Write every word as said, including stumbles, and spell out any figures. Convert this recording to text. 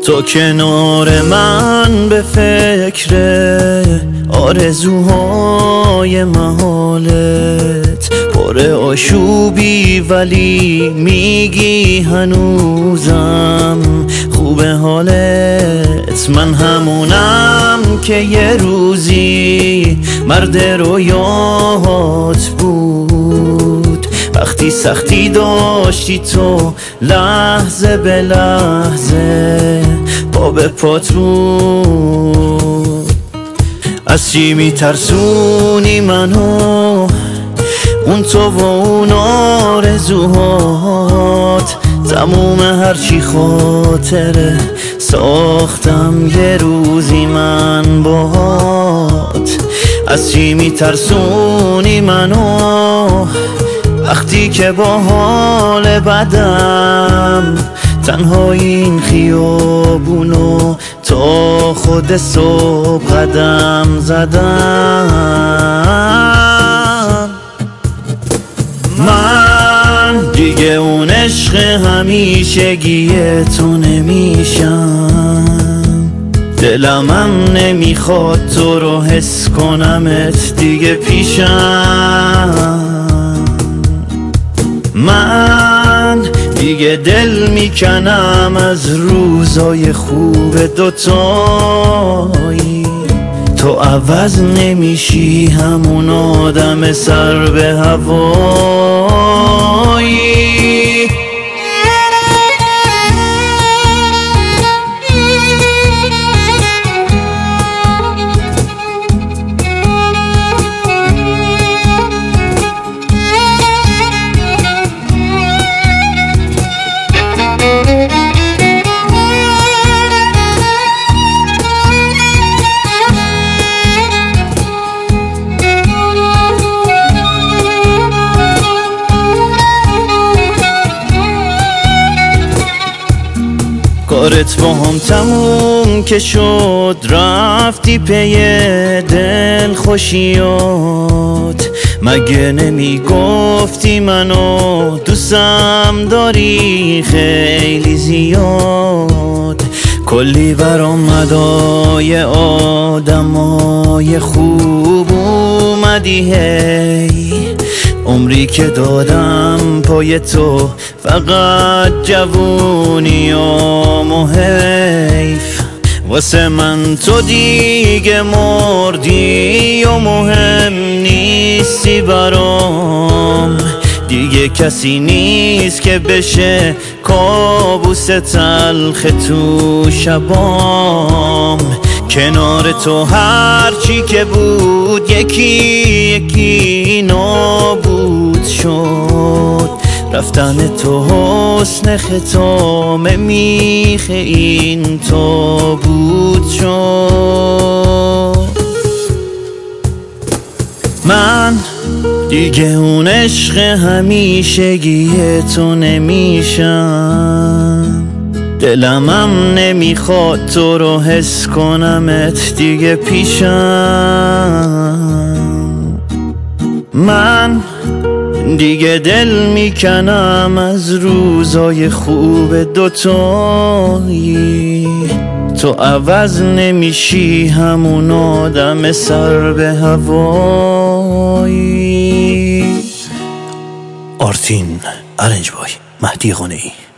تو کنار من به فکر آرزوهای محالت، پر آشوبی ولی میگی هنوزم خوبه حالت. من همونم که یه روزی مرد رویات بود، وقتی سختی داشتی تو لحظه به لحظه پا به پات بود. از چی میترسونی منو؟ اون تو و اون آرزوهات، تموم هرچی خاطره ساختم یه روزی من باهات. از چی میترسونی منو وقتی که با حال بدم تنها این خیابونو تا خود صبح قدم زدم؟ من دیگه اون عشق همیشگی تو نمیشم، دلمم نمیخواد تو رو حس کنمت دیگه پیشم. من دیگه دل میکنم از روزای خوب دوتایی، تو عوض نمیشی همون آدم سر به هوایی. کارت با هم تموم که شد، رفتی پی دل خوشیات. مگه نمی گفتی منو دوستم داری خیلی زیاد؟ کلی برآمدای آدمای خوب اومدی هی، عمری که دادم پای تو فقط جوونی و حیف. واسه من تو دیگه مردی و مهم نیستی برام، دیگه کسی نیست که بشه کابوس تلخ تو شبام. کنار تو هرچی که بود یکی یکی نابود شد، رفتن تو حسن ختام میخ این تابوت شد. من دیگه اون عشق همیشگی تو نمیشم، دلمم نمیخواد تو رو حس کنمت دیگه پیشم. من دیگه دل میکنم از روزای خوب دوتایی، تو عوض نمیشی همون آدم سر به هوایی. آرتین ارنج بای، مهدی قنعی.